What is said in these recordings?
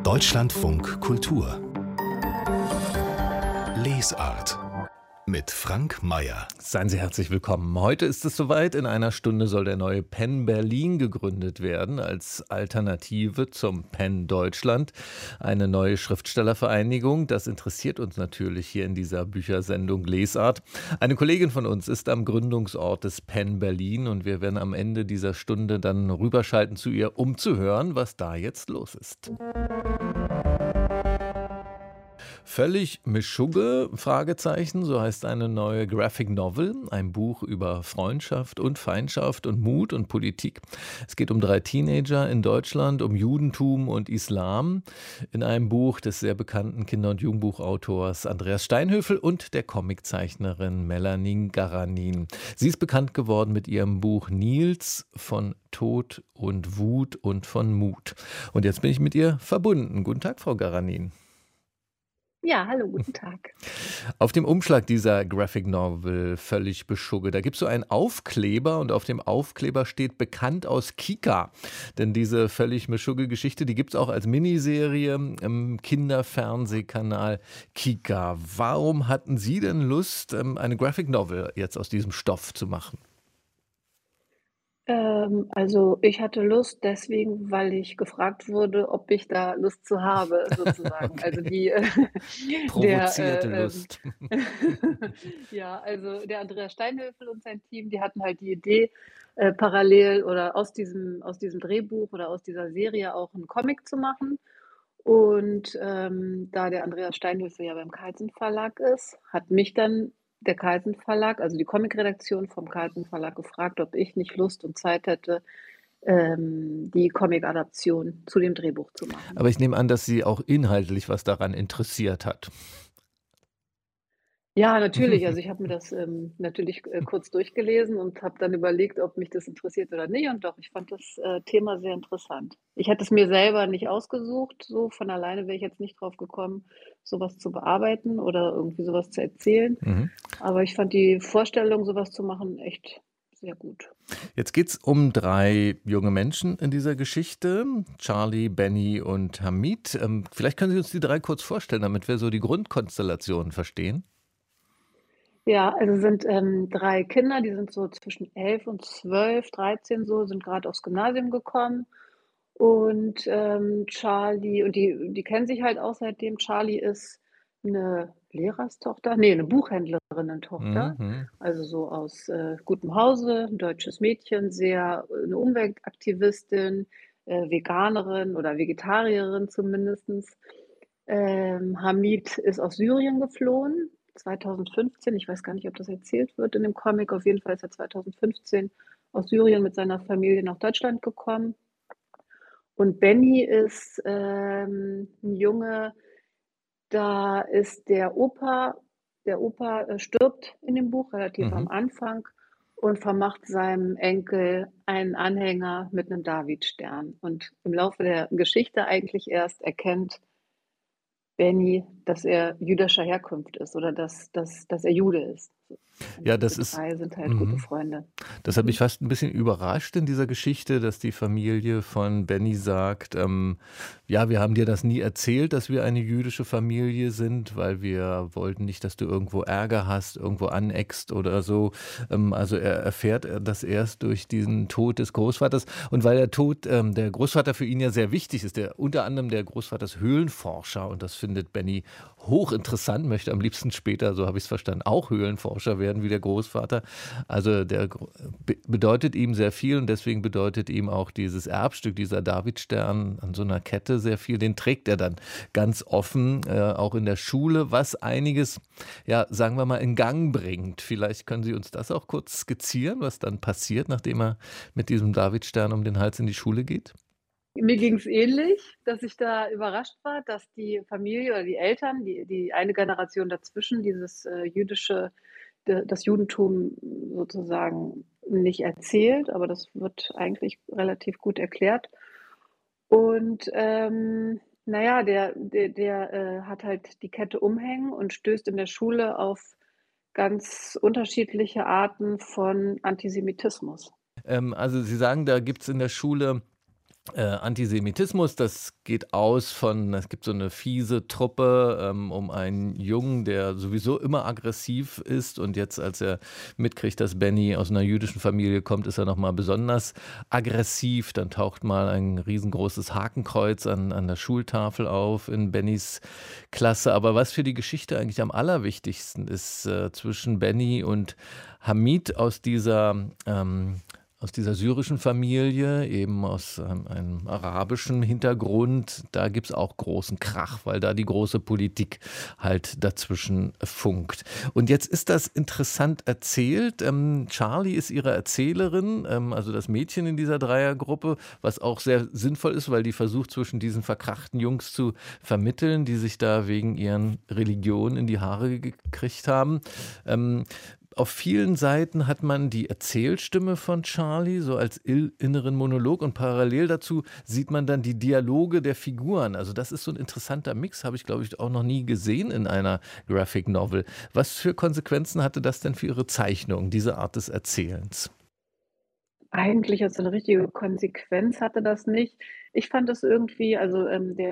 Deutschlandfunk Kultur Lesart mit Frank Mayer. Seien Sie herzlich willkommen. Heute ist es soweit. In einer Stunde soll der neue PEN Berlin gegründet werden als Alternative zum PEN Deutschland. Eine neue Schriftstellervereinigung. Das interessiert uns natürlich hier in dieser Büchersendung Lesart. Eine Kollegin von uns ist am Gründungsort des PEN Berlin und wir werden am Ende dieser Stunde dann rüberschalten zu ihr, um zu hören, was da jetzt los ist. Völlig Meschugge, Fragezeichen, so heißt eine neue Graphic Novel, ein Buch über Freundschaft und Feindschaft und Mut und Politik. Es geht um 3 Teenager in Deutschland, um Judentum und Islam, in einem Buch des sehr bekannten Kinder- und Jugendbuchautors Andreas Steinhöfel und der Comiczeichnerin Melanie Garanin. Sie ist bekannt geworden mit ihrem Buch Nils von Tod und Wut und von Mut. Und jetzt bin ich mit ihr verbunden. Guten Tag, Frau Garanin. Ja, hallo, guten Tag. Auf dem Umschlag dieser Graphic Novel Völlig Beschugge, da gibt es so einen Aufkleber und auf dem Aufkleber steht bekannt aus Kika. Denn diese Völlig Beschugge Geschichte, die gibt es auch als Miniserie im Kinderfernsehkanal Kika. Warum hatten Sie denn Lust, eine Graphic Novel jetzt aus diesem Stoff zu machen? Also, ich hatte Lust deswegen, weil ich gefragt wurde, ob ich da Lust zu habe, sozusagen. Also, Okay, die der, provozierte Lust. ja, also, der Andreas Steinhöfel und sein Team, die hatten halt die Idee, parallel oder aus diesem Drehbuch oder aus dieser Serie auch 'n Comic zu machen. Und, da der Andreas Steinhöfel ja beim Carlsen Verlag ist, hat mich dann der Carlsen Verlag, also die Comicredaktion vom Carlsen Verlag gefragt, ob ich nicht Lust und Zeit hätte, die Comic-Adaption zu dem Drehbuch zu machen. Aber ich nehme an, dass Sie auch inhaltlich was daran interessiert hat. Ja, natürlich. Also, ich habe mir das, natürlich, kurz durchgelesen und habe dann überlegt, ob mich das interessiert oder nicht. Und doch, ich fand das, Thema sehr interessant. Ich hatte es mir selber nicht ausgesucht, so von alleine wäre ich jetzt nicht drauf gekommen, so was zu bearbeiten oder irgendwie so was zu erzählen. Mhm. Aber ich fand die Vorstellung, so was zu machen, echt sehr gut. Jetzt geht's um 3 junge Menschen in dieser Geschichte, Charlie, Benny und Hamid. Vielleicht können Sie uns die 3 kurz vorstellen, damit wir so die Grundkonstellation verstehen? Ja, also sind, 3 Kinder, die sind so zwischen 11 und 12, 13 so, sind grad aufs Gymnasium gekommen. Und, Charlie und die kennen sich halt auch seitdem. Charlie ist 'ne Lehrerstochter, ne, 'ne Buchhändlerinnentochter, Mhm. also so aus, gutem Hause, 'n deutsches Mädchen, sehr 'ne Umweltaktivistin, Veganerin oder Vegetarierin zumindestens. Hamid ist aus Syrien geflohen, 2015. Ich weiß gar nicht, ob das erzählt wird in dem Comic. Auf jeden Fall ist er 2015 aus Syrien mit seiner Familie nach Deutschland gekommen. Und Benny ist, 'n Junge, da ist der Opa, stirbt in dem Buch relativ am Mhm. Anfang und vermacht seinem Enkel einen Anhänger mit 'nem Davidstern. Und im Laufe der Geschichte eigentlich erst erkennt Benny, dass er jüdischer Herkunft ist oder dass er Jude ist. Und Ja, diese das ist 3 sind halt gute mhm. Freunde. Das hat mich Mhm. fast ein bisschen überrascht in dieser Geschichte, dass die Familie von Benny sagt, „Ja, wir haben dir das nie erzählt, dass wir eine jüdische Familie sind, weil wir wollten nicht, dass du irgendwo Ärger hast, irgendwo aneckst oder so.“ Also, er erfährt, das erst durch diesen Tod des Großvaters und weil der Tod der Großvater für ihn ja sehr wichtig ist. Der unter anderem der Großvater ist Höhlenforscher und das findet Benny hochinteressant, möchte am liebsten später, so habe ich es verstanden, auch Höhlenforscher werden wie der Großvater. Also, der bedeutet ihm sehr viel und deswegen bedeutet ihm auch dieses Erbstück, dieser Davidstern an so einer Kette sehr viel. Den trägt er dann ganz offen, auch in der Schule, was einiges, ja, sagen wir mal, in Gang bringt. Vielleicht können Sie uns das auch kurz skizzieren, was dann passiert, nachdem er mit diesem Davidstern um den Hals in die Schule geht? Mir ging's ähnlich, dass ich da überrascht war, dass die Familie oder die Eltern, die eine Generation dazwischen dieses, das Judentum sozusagen nicht erzählt, aber das wird eigentlich relativ gut erklärt. Und, na ja, der hat halt die Kette umhängen und stößt in der Schule auf ganz unterschiedliche Arten von Antisemitismus. Also, Sie sagen, da gibt's in der Schule Antisemitismus, das geht aus von, es gibt so eine fiese Truppe um einen Jungen, der sowieso immer aggressiv ist und jetzt, als er mitkriegt, dass Benny aus einer jüdischen Familie kommt, ist er nochmal besonders aggressiv. Dann taucht mal ein riesengroßes Hakenkreuz an der Schultafel auf in Bennys Klasse. Aber was für die Geschichte eigentlich am allerwichtigsten ist, zwischen Benny und Hamid aus dieser syrischen Familie, eben aus einem arabischen Hintergrund, da gibt es auch großen Krach, weil da die große Politik halt dazwischen funkt. Und jetzt ist das interessant erzählt. Charlie ist ihre Erzählerin, also das Mädchen in dieser Dreiergruppe, was auch sehr sinnvoll ist, weil die versucht, zwischen diesen verkrachten Jungs zu vermitteln, die sich da wegen ihren Religionen in die Haare gekriegt haben. Auf vielen Seiten hat man die Erzählstimme von Charlie, so als inneren Monolog, und parallel dazu sieht man dann die Dialoge der Figuren. Also das ist so ein interessanter Mix, habe ich, glaube ich, auch noch nie gesehen in einer Graphic Novel. Was für Konsequenzen hatte das denn für Ihre Zeichnung, diese Art des Erzählens? Eigentlich jetzt so 'ne richtige Konsequenz hatte das nicht. Ich fand es irgendwie also,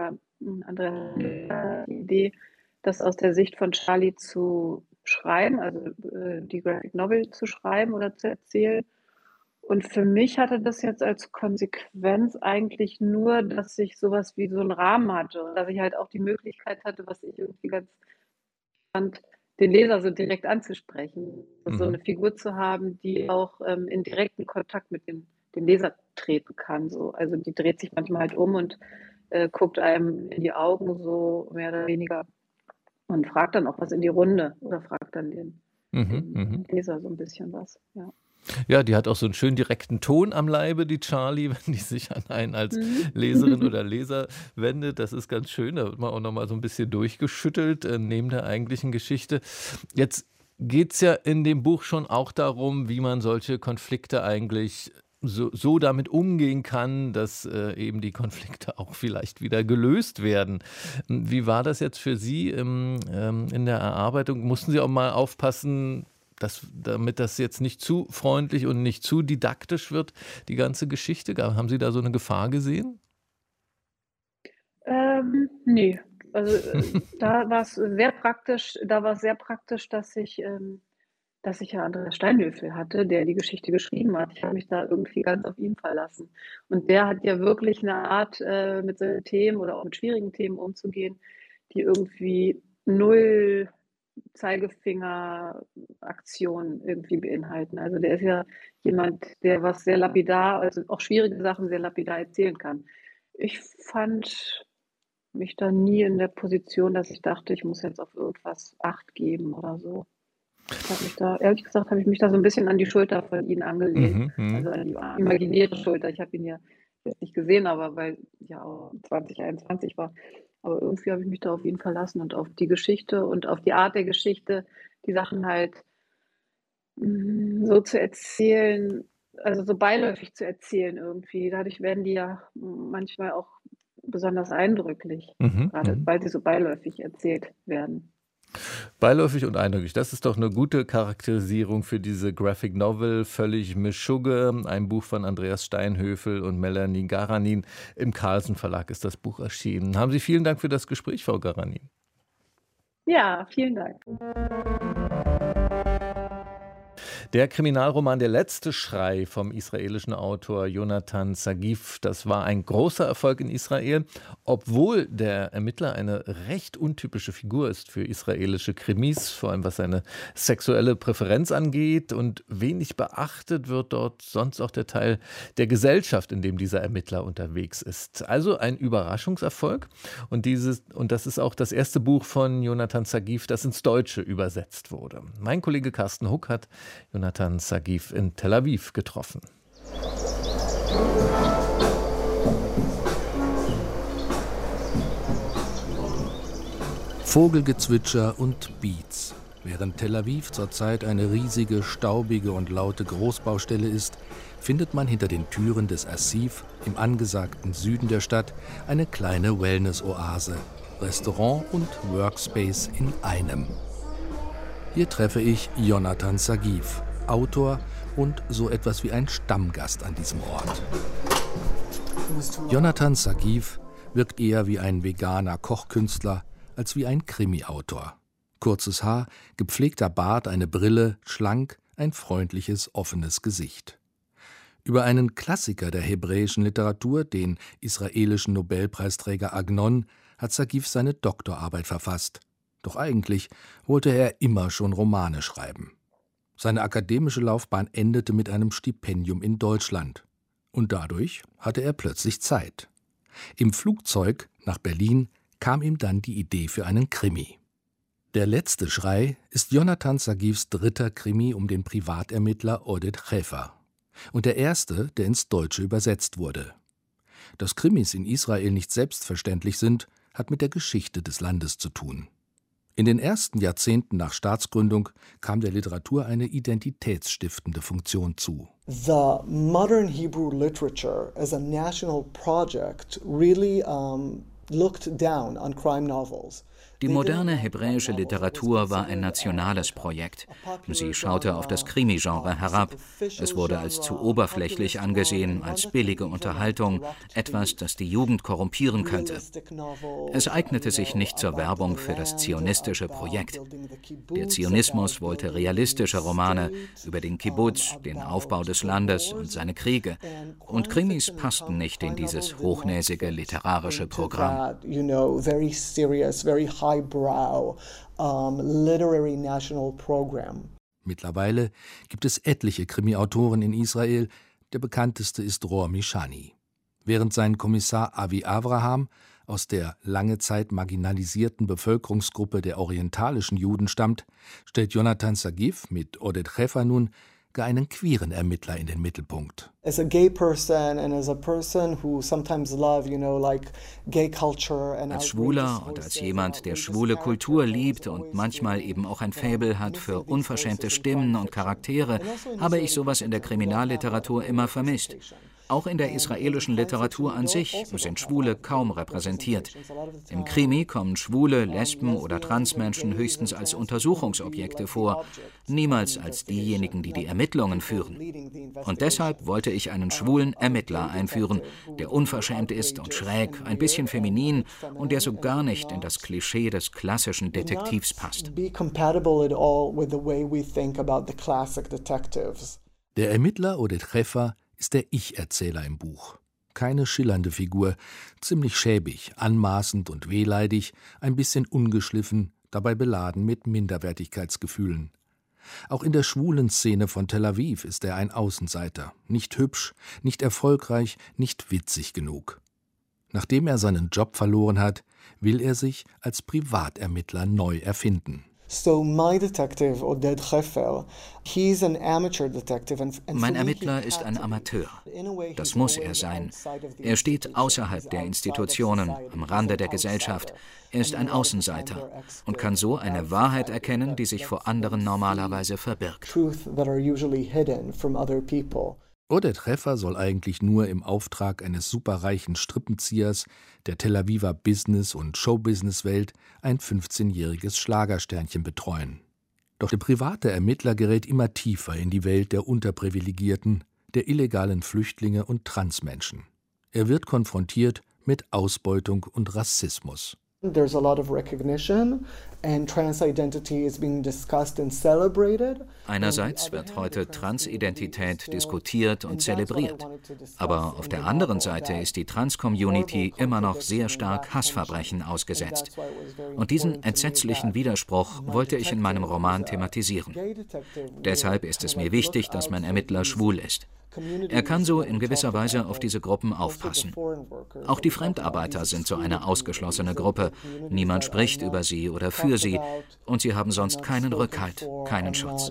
Andrea die Idee, das aus der Sicht von Charlie zu schreiben, also, die Graphic Novel zu schreiben oder zu erzählen. Und für mich hatte das jetzt als Konsequenz eigentlich nur, dass ich so was wie so 'n Rahmen hatte und dass ich halt auch die Möglichkeit hatte, was ich irgendwie ganz fand, den Leser so direkt anzusprechen. So Mhm. 'ne Figur zu haben, die auch, in direkten Kontakt mit dem Leser treten kann so. Also, die dreht sich manchmal halt um und, guckt einem in die Augen so mehr oder weniger und fragt dann auch was in die Runde oder fragt dann den Mhm. den, Mhm. Leser so 'n bisschen was, ja. Ja, die hat auch so einen schönen direkten Ton am Leibe, die Charlie, wenn die sich an einen als Mhm. Leserin oder Leser wendet. Das ist ganz schön. Da wird man auch noch mal so ein bisschen durchgeschüttelt, neben der eigentlichen Geschichte. Jetzt geht's ja in dem Buch schon auch darum, wie man solche Konflikte eigentlich so damit umgehen kann, dass, eben die Konflikte auch vielleicht wieder gelöst werden. Wie war das jetzt für Sie in der Erarbeitung? Mussten Sie auch mal aufpassen, damit das jetzt nicht zu freundlich und nicht zu didaktisch wird, die ganze Geschichte? Haben Sie da so eine Gefahr gesehen? Ne. Also, da war's sehr praktisch, dass ich ja Andreas Steinhöfel hatte, der die Geschichte geschrieben hat. Ich habe mich da irgendwie ganz auf ihn verlassen. Und der hat ja wirklich 'ne Art, mit solchen Themen oder auch mit schwierigen Themen umzugehen, die irgendwie null Zeigefingeraktion irgendwie beinhalten. Also, der ist ja jemand, der was sehr lapidar also, auch schwierige Sachen sehr lapidar erzählen kann. Ich fand mich da nie in der Position, dass ich dachte, ich muss jetzt auf irgendwas Acht geben oder so. Ich habe mich da ehrlich gesagt habe ich mich da so 'n bisschen an die Schulter von ihm angelehnt, Mhm, mhm. also an die imaginäre Schulter. Ich habe ihn ja jetzt nicht gesehen, aber weil ja auch 2021 war. Aber irgendwie habe ich mich da auf ihn verlassen und auf die Geschichte und auf die Art der Geschichte, die Sachen halt, so zu erzählen also so beiläufig zu erzählen irgendwie. Dadurch werden die ja manchmal auch besonders eindrücklich, Mhm, grade mhm. weil sie so beiläufig erzählt werden. Beiläufig und eindrücklich. Das ist doch eine gute Charakterisierung für diese Graphic Novel, völlig Mischugge, ein Buch von Andreas Steinhöfel und Melanie Garanin. Im Carlsen Verlag ist das Buch erschienen. Haben Sie vielen Dank für das Gespräch, Frau Garanin. Ja, vielen Dank. Der Kriminalroman Der letzte Schrei vom israelischen Autor Jonathan Sagif, das war ein großer Erfolg in Israel, obwohl der Ermittler eine recht untypische Figur ist für israelische Krimis, vor allem was seine sexuelle Präferenz angeht, und wenig beachtet wird dort sonst auch der Teil der Gesellschaft, in dem dieser Ermittler unterwegs ist. Also ein Überraschungserfolg, und das ist auch das erste Buch von Jonathan Sagif, das ins Deutsche übersetzt wurde. Mein Kollege Carsten Huck hat Jonathan Sagif in Tel Aviv getroffen. Vogelgezwitscher und Beats. Während Tel Aviv zurzeit eine riesige, staubige und laute Großbaustelle ist, findet man hinter den Türen des Asif im angesagten Süden der Stadt eine kleine Wellness-Oase, Restaurant und Workspace in einem. Hier treffe ich Jonathan Sagif, Autor und so etwas wie ein Stammgast an diesem Ort. Jonathan Sagiv wirkt eher wie ein veganer Kochkünstler als wie ein Krimi-Autor. Kurzes Haar, gepflegter Bart, eine Brille, schlank, ein freundliches, offenes Gesicht. Über einen Klassiker der hebräischen Literatur, den israelischen Nobelpreisträger Agnon, hat Sagiv seine Doktorarbeit verfasst. Doch eigentlich wollte er immer schon Romane schreiben. Seine akademische Laufbahn endete mit einem Stipendium in Deutschland. Und dadurch hatte er plötzlich Zeit. Im Flugzeug nach Berlin kam ihm dann die Idee für einen Krimi. Der letzte Schrei ist Jonathan Sagivs dritter Krimi um den Privatermittler Oded Hefer. Und der erste, der ins Deutsche übersetzt wurde. Dass Krimis in Israel nicht selbstverständlich sind, hat mit der Geschichte des Landes zu tun. In den ersten Jahrzehnten nach Staatsgründung kam der Literatur eine identitätsstiftende Funktion zu. The modern Hebrew literature as a national project really looked down on crime novels. Die moderne hebräische Literatur war ein nationales Projekt. Sie schaute auf das Krimi-Genre herab. Es wurde als zu oberflächlich angesehen, als billige Unterhaltung, etwas, das die Jugend korrumpieren könnte. Es eignete sich nicht zur Werbung für das zionistische Projekt. Der Zionismus wollte realistische Romane über den Kibbutz, den Aufbau des Landes und seine Kriege. Und Krimis passten nicht in dieses hochnäsige literarische Programm. Literary national program. Mittlerweile gibt es etliche Krimi-Autoren in Israel. Der bekannteste ist Roar Mishani. Während sein Kommissar Avi Avraham aus der lange Zeit marginalisierten Bevölkerungsgruppe der orientalischen Juden stammt, stellt Jonathan Sagiv mit Oded Hefer nun gar einen queeren Ermittler in den Mittelpunkt. As a gay person and as a person who sometimes love, like gay culture and als Schwuler und als jemand, der schwule Kultur liebt und manchmal eben auch ein Faible hat für unverschämte Stimmen und Charaktere, habe ich sowas in der Kriminalliteratur immer vermisst. Auch in der israelischen Literatur an sich sind Schwule kaum repräsentiert. Im Krimi kommen Schwule, Lesben oder Transmenschen höchstens als Untersuchungsobjekte vor, niemals als diejenigen, die die Ermittlungen führen. Und deshalb wollte ich einen schwulen Ermittler einführen, der unverschämt ist und schräg, ein bisschen feminin und der so gar nicht in das Klischee des klassischen Detektivs passt. Der Ermittler Oded Hefer ist der Ich-Erzähler im Buch. Keine schillernde Figur, ziemlich schäbig, anmaßend und wehleidig, ein bisschen ungeschliffen, dabei beladen mit Minderwertigkeitsgefühlen. Auch in der schwulen Szene von Tel Aviv ist er ein Außenseiter, nicht hübsch, nicht erfolgreich, nicht witzig genug. Nachdem er seinen Job verloren hat, will er sich als Privatermittler neu erfinden. So my detective, Oded Hefer, he's an amateur detective. Mein Ermittler ist ein Amateur. Das muss er sein. Er steht außerhalb der Institutionen, am Rande der Gesellschaft. Er ist ein Außenseiter und kann so eine Wahrheit erkennen, die sich vor anderen normalerweise verbirgt. Oded Hefer soll eigentlich nur im Auftrag eines superreichen Strippenziehers der Tel Aviver Business- und Showbusiness-Welt ein 15-jähriges Schlagersternchen betreuen. Doch der private Ermittler gerät immer tiefer in die Welt der Unterprivilegierten, der illegalen Flüchtlinge und Transmenschen. Er wird konfrontiert mit Ausbeutung und Rassismus. There's a lot of recognition and trans identity is being discussed and celebrated. Einerseits wird heute Transidentität diskutiert und zelebriert, aber auf der anderen Seite ist die Trans-Community immer noch sehr stark Hassverbrechen ausgesetzt. Und diesen entsetzlichen Widerspruch wollte ich in meinem Roman thematisieren. Deshalb ist es mir wichtig, dass mein Ermittler schwul ist. Er kann so in gewisser Weise auf diese Gruppen aufpassen. Auch die Fremdarbeiter sind so eine ausgeschlossene Gruppe. Niemand spricht über sie oder für sie und sie haben sonst keinen Rückhalt, keinen Schutz.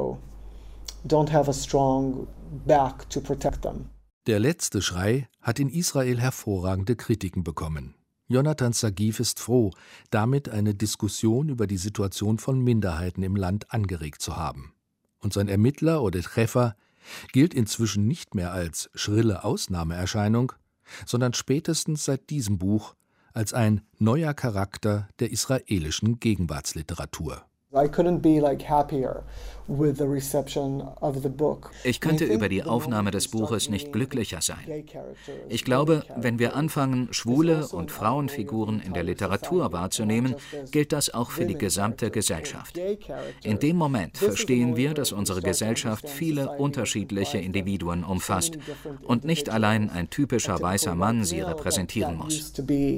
Der letzte Schrei hat in Israel hervorragende Kritiken bekommen. Jonathan Sagiv ist froh, damit eine Diskussion über die Situation von Minderheiten im Land angeregt zu haben. Und sein Ermittler Oded Hefer gilt inzwischen nicht mehr als schrille Ausnahmeerscheinung, sondern spätestens seit diesem Buch als ein neuer Charakter der israelischen Gegenwartsliteratur. I couldn't be happier with the reception of the book. Ich könnte über die Aufnahme des Buches nicht glücklicher sein. Ich glaube, wenn wir anfangen, schwule und Frauenfiguren in der Literatur wahrzunehmen, gilt das auch für die gesamte Gesellschaft. In dem Moment verstehen wir, dass unsere Gesellschaft viele unterschiedliche Individuen umfasst und nicht allein ein typischer weißer Mann sie repräsentieren muss.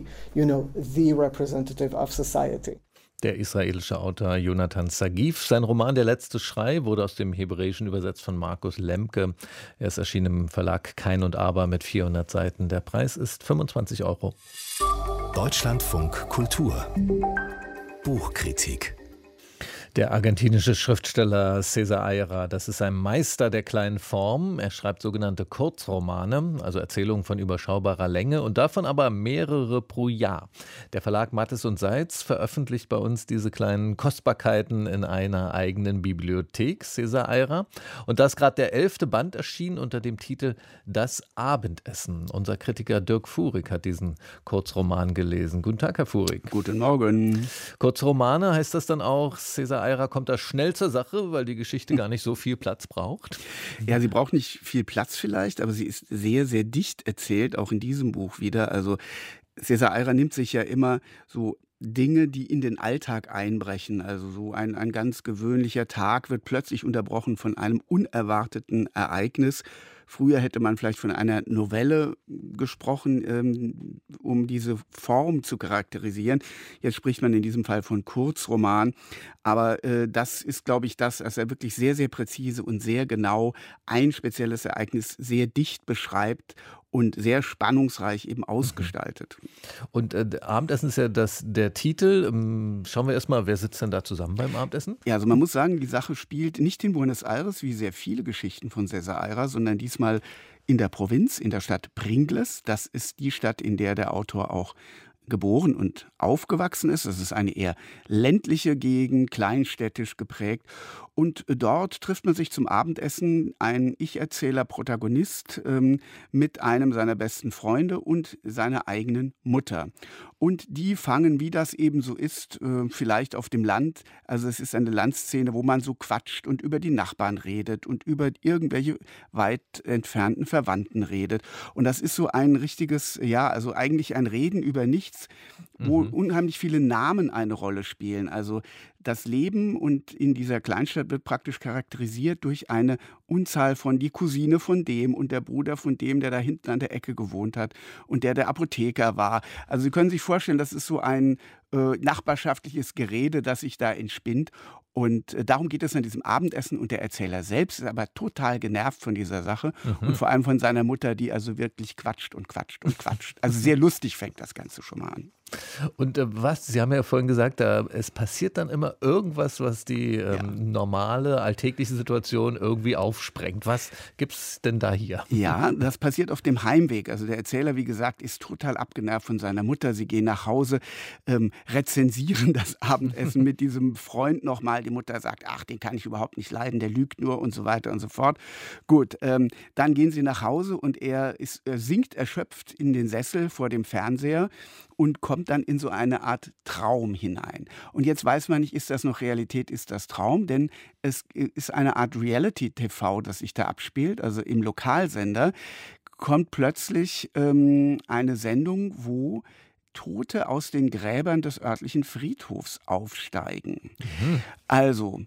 Der israelische Autor Jonathan Sagif. Sein Roman Der letzte Schrei wurde aus dem Hebräischen übersetzt von Markus Lemke. Er ist erschienen im Verlag Kein und Aber mit 400 Seiten. Der Preis ist 25 €. Deutschlandfunk Kultur Buchkritik. Der argentinische Schriftsteller César Aira, das ist ein Meister der kleinen Form. Er schreibt sogenannte Kurzromane, also Erzählungen von überschaubarer Länge und davon aber mehrere pro Jahr. Der Verlag Mattes und Seitz veröffentlicht bei uns diese kleinen Kostbarkeiten in einer eigenen Bibliothek, César Aira. Und da ist gerade der 11. Band erschienen unter dem Titel Das Abendessen. Unser Kritiker Dirk Fuhrig hat diesen Kurzroman gelesen. Guten Tag, Herr Fuhrig. Guten Morgen. Kurzromane, heißt das dann auch, César Aira kommt da schnell zur Sache, weil die Geschichte gar nicht so viel Platz braucht? Ja, sie braucht nicht viel Platz vielleicht, aber sie ist sehr, sehr dicht erzählt, auch in diesem Buch wieder. Also César Aira nimmt sich ja immer so Dinge, die in den Alltag einbrechen. Also so ein ganz gewöhnlicher Tag wird plötzlich unterbrochen von einem unerwarteten Ereignis. Früher hätte man vielleicht von einer Novelle gesprochen, um diese Form zu charakterisieren. Jetzt spricht man in diesem Fall von Kurzroman. Aber das ist, glaube ich, das, dass er wirklich sehr, sehr präzise und sehr genau ein spezielles Ereignis sehr dicht beschreibt und sehr spannungsreich eben ausgestaltet. Und Abendessen ist ja der Titel. Schauen wir erstmal, wer sitzt denn da zusammen beim Abendessen? Ja, also man muss sagen, die Sache spielt nicht in Buenos Aires, wie sehr viele Geschichten von César Aira, sondern diesmal in der Provinz, in der Stadt Pringles. Das ist die Stadt, in der der Autor auch geboren und aufgewachsen ist. Das ist eine eher ländliche Gegend, kleinstädtisch geprägt. Und dort trifft man sich zum Abendessen, ein Ich-Erzähler, Protagonist, mit einem seiner besten Freunde und seiner eigenen Mutter. Und die fangen, wie das eben so ist, vielleicht auf dem Land, also es ist eine Landszene, wo man so quatscht und über die Nachbarn redet und über irgendwelche weit entfernten Verwandten redet. Und das ist so ein richtiges, ja, also eigentlich ein Reden über nichts, wo unheimlich viele Namen eine Rolle spielen. Also das Leben und in dieser Kleinstadt wird praktisch charakterisiert durch eine Unzahl von die Cousine von dem und der Bruder von dem, der da hinten an der Ecke gewohnt hat und der Apotheker war. Also Sie können sich vorstellen, das ist so ein nachbarschaftliches Gerede, das sich da entspinnt. Und darum geht es in diesem Abendessen. Und der Erzähler selbst ist aber total genervt von dieser Sache und vor allem von seiner Mutter, die also wirklich quatscht und quatscht und quatscht. Also sehr lustig fängt das Ganze schon mal an. Und Sie haben ja vorhin gesagt, es passiert dann immer irgendwas, was die normale, alltägliche Situation irgendwie aufsprengt. Was gibt es denn da hier? Ja, das passiert auf dem Heimweg. Also der Erzähler, wie gesagt, ist total abgenervt von seiner Mutter. Sie gehen nach Hause, rezensieren das Abendessen mit diesem Freund nochmal. Die Mutter sagt, ach, den kann ich überhaupt nicht leiden, der lügt nur und so weiter und so fort. Gut, dann gehen sie nach Hause und er sinkt erschöpft in den Sessel vor dem Fernseher und kommt dann in so eine Art Traum hinein. Und jetzt weiß man nicht, ist das noch Realität, ist das Traum? Denn es ist eine Art Reality-TV, das sich da abspielt. Also im Lokalsender kommt plötzlich eine Sendung, wo Tote aus den Gräbern des örtlichen Friedhofs aufsteigen. Also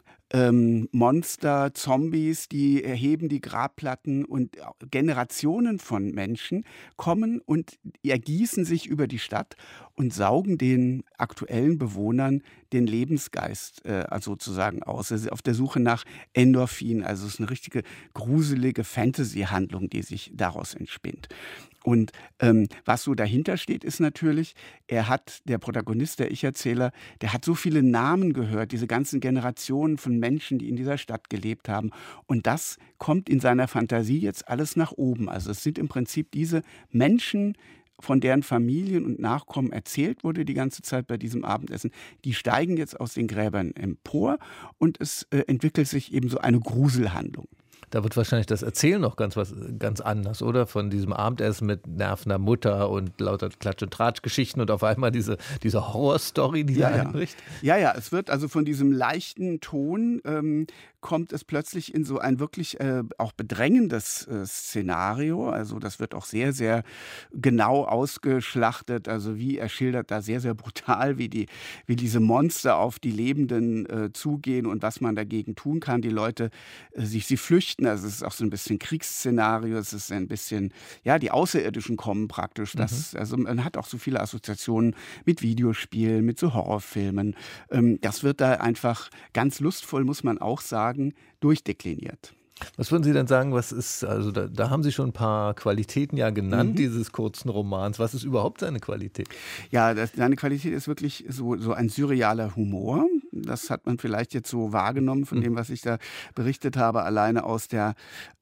Monster, Zombies, die erheben die Grabplatten und Generationen von Menschen kommen und ergießen sich über die Stadt und saugen den aktuellen Bewohnern den Lebensgeist sozusagen aus. Also auf der Suche nach Endorphin. Also es ist eine richtige gruselige Fantasy-Handlung, die sich daraus entspinnt. Und was so dahinter steht, ist natürlich, der Protagonist, der Ich-Erzähler, der hat so viele Namen gehört, diese ganzen Generationen von Menschen, die in dieser Stadt gelebt haben. Und das kommt in seiner Fantasie jetzt alles nach oben. Also es sind im Prinzip diese Menschen, von deren Familien und Nachkommen erzählt wurde die ganze Zeit bei diesem Abendessen, die steigen jetzt aus den Gräbern empor und es entwickelt sich eben so eine Gruselhandlung. Da wird wahrscheinlich das Erzählen noch ganz anders, oder? Von diesem Abendessen mit nervender Mutter und lauter Klatsch- und Tratsch-Geschichten und auf einmal diese Horrorstory, die da einbricht. Ja, es wird also von diesem leichten Ton kommt es plötzlich in so ein wirklich auch bedrängendes Szenario. Also das wird auch sehr, sehr genau ausgeschlachtet. Also wie er schildert da sehr, sehr brutal, wie diese Monster auf die Lebenden zugehen und was man dagegen tun kann. Die Leute sie flüchten. Also es ist auch so ein bisschen Kriegsszenario. Es ist ein bisschen, ja, die Außerirdischen kommen praktisch. Also man hat auch so viele Assoziationen mit Videospielen, mit so Horrorfilmen. Das wird da einfach ganz lustvoll, muss man auch sagen, durchdekliniert. Was würden Sie denn sagen, was ist, also da haben Sie schon ein paar Qualitäten ja genannt, dieses kurzen Romans. Was ist überhaupt seine Qualität? Ja, seine Qualität ist wirklich so ein surrealer Humor. Das hat man vielleicht jetzt so wahrgenommen von dem, was ich da berichtet habe, alleine aus der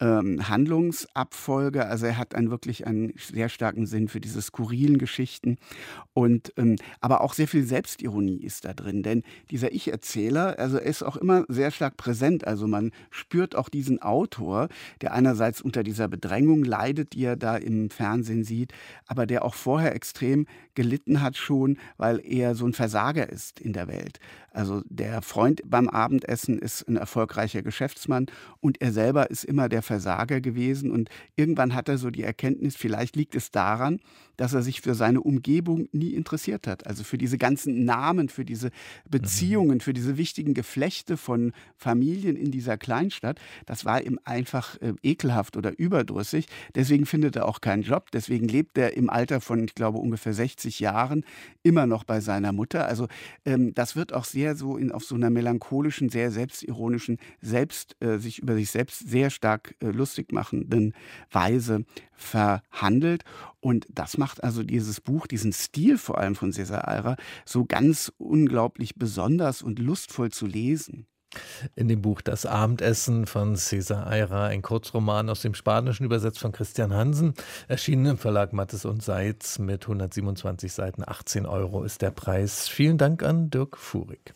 Handlungsabfolge. Also er hat wirklich einen sehr starken Sinn für diese skurrilen Geschichten. Und aber auch sehr viel Selbstironie ist da drin. Denn dieser Ich-Erzähler, also er ist auch immer sehr stark präsent. Also man spürt auch diesen Autor, der einerseits unter dieser Bedrängung leidet, die er da im Fernsehen sieht, aber der auch vorher extrem gelitten hat schon, weil er so ein Versager ist in der Welt. Also der Freund beim Abendessen ist ein erfolgreicher Geschäftsmann und er selber ist immer der Versager gewesen. Und irgendwann hat er so die Erkenntnis, vielleicht liegt es daran, dass er sich für seine Umgebung nie interessiert hat. Also für diese ganzen Namen, für diese Beziehungen, für diese wichtigen Geflechte von Familien in dieser Kleinstadt. Das war ihm einfach ekelhaft oder überdrüssig. Deswegen findet er auch keinen Job. Deswegen lebt er im Alter von, ich glaube, ungefähr 60 Jahren immer noch bei seiner Mutter. Also das wird auch sehr so auf so einer melancholischen, sehr selbstironischen, sich über sich selbst sehr stark lustig machenden Weise verhandelt. Und das macht also dieses Buch, diesen Stil vor allem von César Aira, so ganz unglaublich besonders und lustvoll zu lesen. In dem Buch Das Abendessen von César Aira, ein Kurzroman aus dem Spanischen, übersetzt von Christian Hansen, erschienen im Verlag Mattes und Seitz mit 127 Seiten, 18 € ist der Preis. Vielen Dank an Dirk Fuhrig.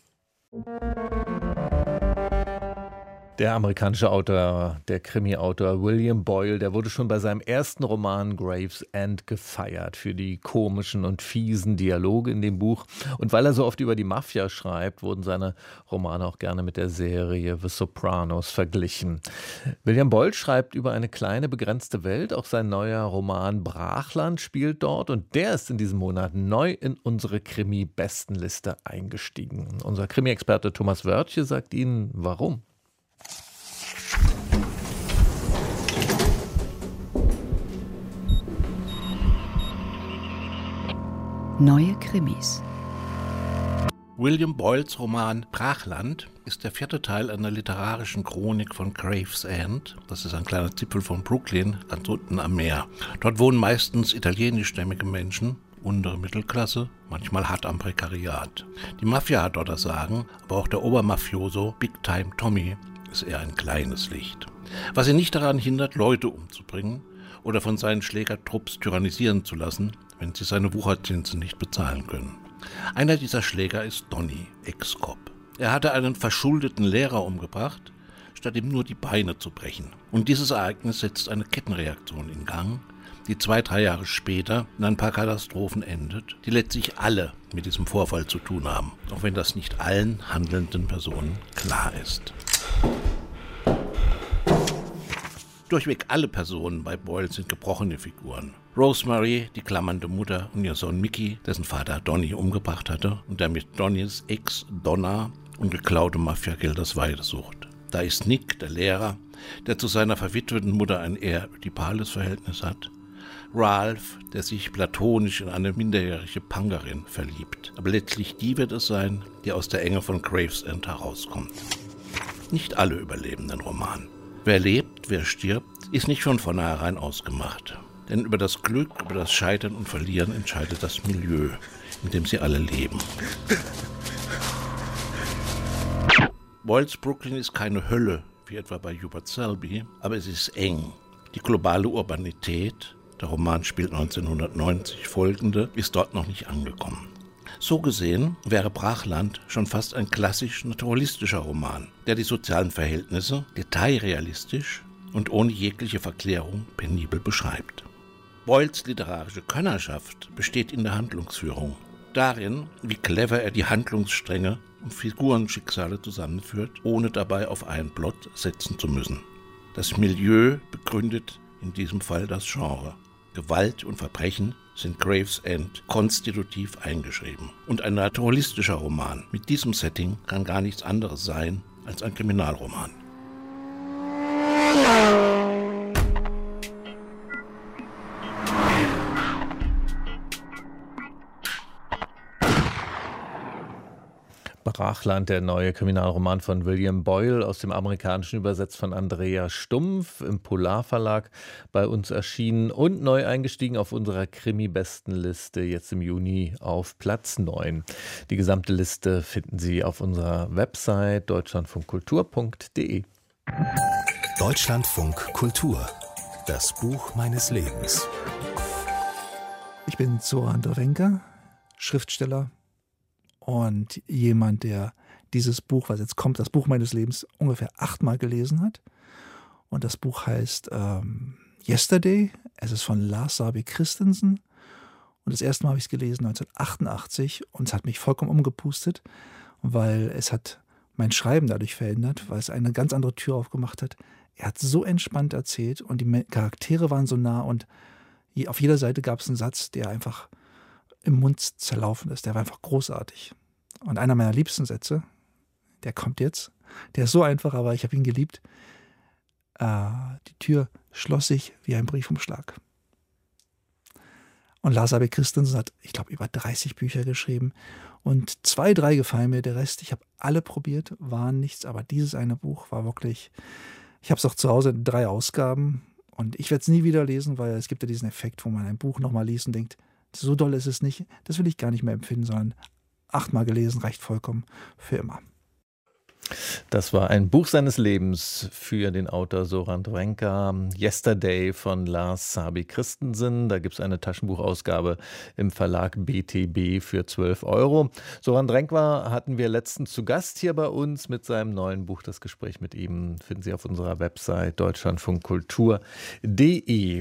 Der amerikanische Autor, der Krimi-Autor William Boyle, der wurde schon bei seinem ersten Roman Gravesend gefeiert für die komischen und fiesen Dialoge in dem Buch. Und weil er so oft über die Mafia schreibt, wurden seine Romane auch gerne mit der Serie The Sopranos verglichen. William Boyle schreibt über eine kleine, begrenzte Welt. Auch sein neuer Roman Brachland spielt dort und der ist in diesem Monat neu in unsere Krimi-Bestenliste eingestiegen. Unser Krimi-Experte Thomas Wörtje sagt Ihnen, warum. Neue Krimis. William Boyles Roman Brachland ist der 4. Teil einer literarischen Chronik von Gravesend. Das ist ein kleiner Zipfel von Brooklyn, ganz unten am Meer. Dort wohnen meistens italienischstämmige Menschen, untere Mittelklasse, manchmal hart am Prekariat. Die Mafia hat dort das Sagen, aber auch der Obermafioso Big Time Tommy ist eher ein kleines Licht. Was ihn nicht daran hindert, Leute umzubringen oder von seinen Schlägertrupps tyrannisieren zu lassen, wenn sie seine Wucherzinsen nicht bezahlen können. Einer dieser Schläger ist Donny, Ex-Cop. Er hatte einen verschuldeten Lehrer umgebracht, statt ihm nur die Beine zu brechen. Und dieses Ereignis setzt eine Kettenreaktion in Gang, die 2-3 Jahre später in ein paar Katastrophen endet, die letztlich alle mit diesem Vorfall zu tun haben, auch wenn das nicht allen handelnden Personen klar ist. Durchweg alle Personen bei Boyle sind gebrochene Figuren. Rosemary, die klammernde Mutter, und ihr Sohn Mickey, dessen Vater Donny umgebracht hatte und der mit Donnys Ex Donna und geklaute Mafiagelders Weide sucht. Da ist Nick, der Lehrer, der zu seiner verwitweten Mutter ein eher ödipales Verhältnis hat. Ralph, der sich platonisch in eine minderjährige Punkerin verliebt. Aber letztlich die wird es sein, die aus der Enge von Gravesend herauskommt. Nicht alle überleben den Roman. Wer lebt, wer stirbt, ist nicht von vornherein ausgemacht. Denn über das Glück, über das Scheitern und Verlieren entscheidet das Milieu, in dem sie alle leben. Boyles Brooklyn ist keine Hölle, wie etwa bei Hubert Selby, aber es ist eng. Die globale Urbanität, der Roman spielt 1990 folgende, ist dort noch nicht angekommen. So gesehen wäre Brachland schon fast ein klassisch naturalistischer Roman, der die sozialen Verhältnisse detailrealistisch und ohne jegliche Verklärung penibel beschreibt. Boyles literarische Könnerschaft besteht in der Handlungsführung, darin, wie clever er die Handlungsstränge und Figurenschicksale zusammenführt, ohne dabei auf einen Plot setzen zu müssen. Das Milieu begründet in diesem Fall das Genre. Gewalt und Verbrechen sind Gravesend konstitutiv eingeschrieben. Und ein naturalistischer Roman mit diesem Setting kann gar nichts anderes sein als ein Kriminalroman. Brachland, der neue Kriminalroman von William Boyle, aus dem Amerikanischen übersetzt von Andrea Stumpf, im Polarverlag bei uns erschienen und neu eingestiegen auf unserer Krimi-Bestenliste, jetzt im Juni auf Platz 9. Die gesamte Liste finden Sie auf unserer Website deutschlandfunkkultur.de. Deutschlandfunk Kultur, das Buch meines Lebens. Ich bin Zoran Drvenka, Schriftsteller und jemand, der dieses Buch, was jetzt kommt, das Buch meines Lebens, ungefähr 8-mal gelesen hat. Und das Buch heißt Yesterday. Es ist von Lars Saabye Christensen. Und das erste Mal habe ich es gelesen 1988 und es hat mich vollkommen umgepustet, weil es hat mein Schreiben dadurch verändert, weil es eine ganz andere Tür aufgemacht hat. Er hat so entspannt erzählt und die Charaktere waren so nah und auf jeder Seite gab es einen Satz, der einfach im Mund zerlaufen ist. Der war einfach großartig. Und einer meiner liebsten Sätze, der kommt jetzt, der ist so einfach, aber ich habe ihn geliebt. Die Tür schloss sich wie ein Briefumschlag. Und Lars Saabye Christensen hat, ich glaube, über 30 Bücher geschrieben. Und 2, 3 gefallen mir, der Rest, ich habe alle probiert, waren nichts. Aber dieses eine Buch war wirklich, ich habe es auch zu Hause in 3 Ausgaben. Und ich werde es nie wieder lesen, weil es gibt ja diesen Effekt, wo man ein Buch nochmal liest und denkt, so doll ist es nicht, das will ich gar nicht mehr empfinden, sondern 8-mal gelesen reicht vollkommen für immer. Das war ein Buch seines Lebens für den Autor Zoran Drvenka, Yesterday von Lars Saabye Christensen. Da gibt es eine Taschenbuchausgabe im Verlag BTB für 12 €. Zoran Drvenka hatten wir letztens zu Gast hier bei uns mit seinem neuen Buch. Das Gespräch mit ihm finden Sie auf unserer Website deutschlandfunkkultur.de.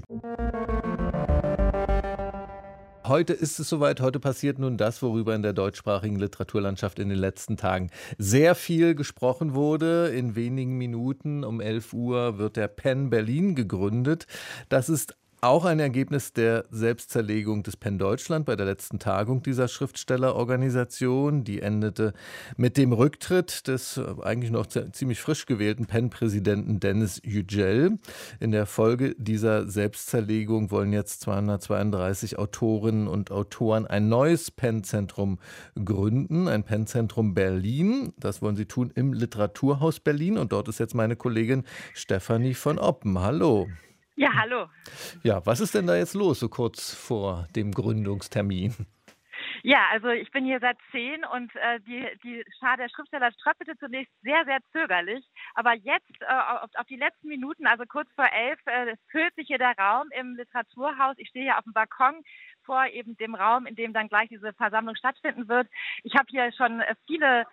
Heute ist es soweit, heute passiert nun das, worüber in der deutschsprachigen Literaturlandschaft in den letzten Tagen sehr viel gesprochen wurde. In wenigen Minuten um 11 Uhr wird der PEN Berlin gegründet. Das ist auch ein Ergebnis der Selbstzerlegung des PEN Deutschland bei der letzten Tagung dieser Schriftstellerorganisation. Die endete mit dem Rücktritt des eigentlich noch ziemlich frisch gewählten PEN-Präsidenten Dennis Yücel. In der Folge dieser Selbstzerlegung wollen jetzt 232 Autorinnen und Autoren ein neues PEN-Zentrum gründen, ein PEN-Zentrum Berlin. Das wollen sie tun im Literaturhaus Berlin. Und dort ist jetzt meine Kollegin Stefanie von Oppen. Hallo. Ja, hallo. Ja, was ist denn da jetzt los, so kurz vor dem Gründungstermin? Ja, also ich bin hier seit 10 und die Schar der Schriftsteller tröppelte zunächst sehr, sehr zögerlich. Aber jetzt auf die letzten Minuten, also kurz vor 11, füllt sich hier der Raum im Literaturhaus. Ich stehe hier auf dem Balkon vor eben dem Raum, in dem dann gleich diese Versammlung stattfinden wird. Ich habe hier schon viele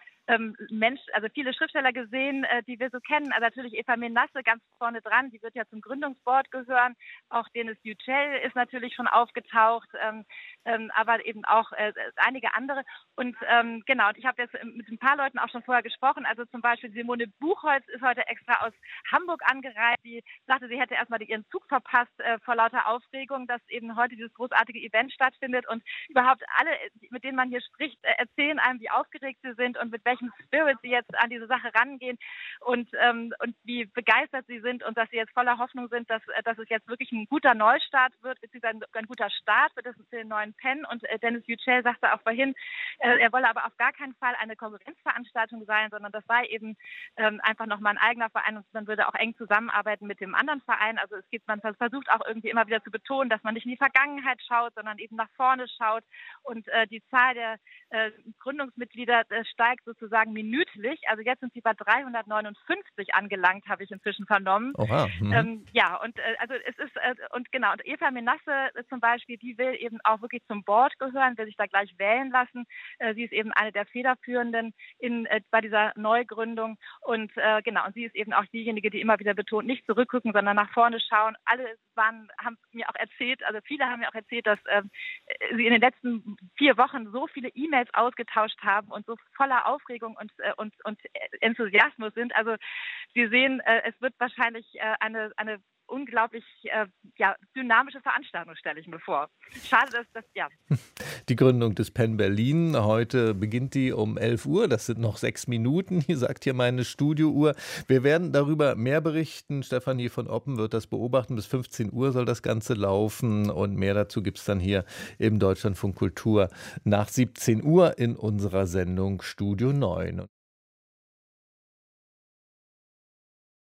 viele Schriftsteller gesehen, die wir so kennen. Also natürlich Eva Menasse ganz vorne dran, die wird ja zum Gründungsboard gehören. Auch Dennis Yücel ist natürlich schon aufgetaucht, aber eben auch einige andere. Und genau, ich habe jetzt mit ein paar Leuten auch schon vorher gesprochen. Also zum Beispiel Simone Buchholz ist heute extra aus Hamburg angereist. Sie sagte, sie hätte erstmal ihren Zug verpasst vor lauter Aufregung, dass eben heute dieses großartige Event stattfindet. Und überhaupt alle, mit denen man hier spricht, erzählen einem, wie aufgeregt sie sind und mit welchem Spirit sie jetzt an diese Sache rangehen und wie begeistert sie sind und dass sie jetzt voller Hoffnung sind, dass es jetzt wirklich ein guter Neustart wird, beziehungsweise ein guter Start für den neuen PEN. Und Dennis Yücel sagte auch vorhin, er wolle aber auf gar keinen Fall eine Konkurrenzveranstaltung sein, sondern das sei eben einfach nochmal ein eigener Verein und man würde auch eng zusammenarbeiten mit dem anderen Verein. Also man versucht auch irgendwie immer wieder zu betonen, dass man nicht in die Vergangenheit schaut, sondern eben nach vorne schaut und die Zahl der Gründungsmitglieder steigt sozusagen sozusagen minütlich. Also jetzt sind sie bei 359 angelangt, habe ich inzwischen vernommen. Oha. Ja, und also es ist, und genau, und Eva Menasse zum Beispiel, die will eben auch wirklich zum Board gehören, will sich da gleich wählen lassen. Sie ist eben eine der Federführenden bei dieser Neugründung und genau, und sie ist eben auch diejenige, die immer wieder betont, nicht zurückgucken, sondern nach vorne schauen. Alle haben mir auch erzählt, also viele haben mir auch erzählt, dass sie in den letzten 4 Wochen so viele E-Mails ausgetauscht haben und so voller Aufregung und Enthusiasmus sind. Also Sie sehen, es wird wahrscheinlich eine unglaublich dynamische Veranstaltung, stelle ich mir vor. Schade, dass das, ja. Die Gründung des Penn Berlin, heute beginnt die um 11 Uhr, das sind noch 6 Minuten, sagt hier meine Studiouhr. Wir werden darüber mehr berichten, Stefanie von Oppen wird das beobachten, bis 15 Uhr soll das Ganze laufen und mehr dazu gibt es dann hier im Deutschlandfunk Kultur nach 17 Uhr in unserer Sendung Studio 9.